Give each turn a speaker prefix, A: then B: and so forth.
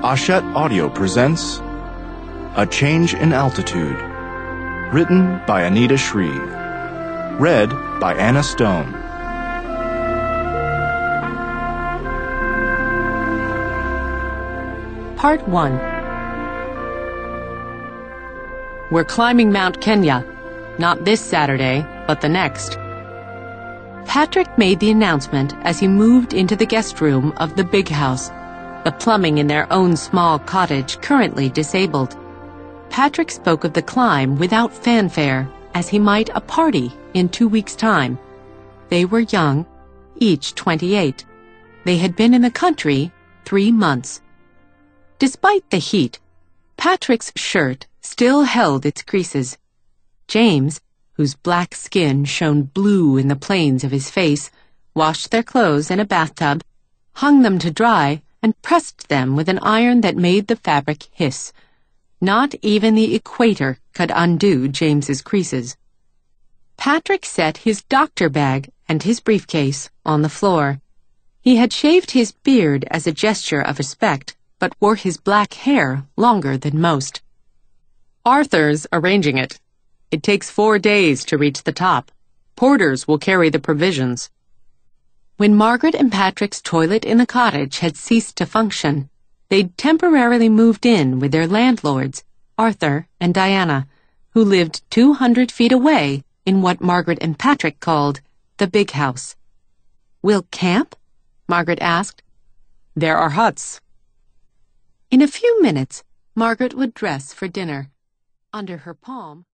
A: Hachette Audio presents A Change in Altitude, written by Anita Shreve, read by Anna Stone.
B: Part 1. We're climbing Mount Kenya, not this Saturday, but the next. Patrick made the announcement as he moved into the guest room of the big house, the plumbing in their own small cottage currently disabled. Patrick spoke of the climb without fanfare, as he might a party in 2 weeks' time. They were young, each 28. They had been in the country 3 months. Despite the heat, Patrick's shirt still held its creases. James, whose black skin shone blue in the planes of his face, washed their clothes in a bathtub, hung them to dry, and pressed them with an iron that made the fabric hiss. Not even the equator could undo James's creases. Patrick set his doctor bag and his briefcase on the floor. He had shaved his beard as a gesture of respect, but wore his black hair longer than most. "Arthur's arranging it. It takes 4 days to reach the top. Porters will carry the provisions." When Margaret and Patrick's toilet in the cottage had ceased to function, they'd temporarily moved in with their landlords, Arthur and Diana, who lived 200 feet away in what Margaret and Patrick called the big house. "We'll camp?" Margaret asked. "There are huts." In a few minutes, Margaret would dress for dinner. Under her palm,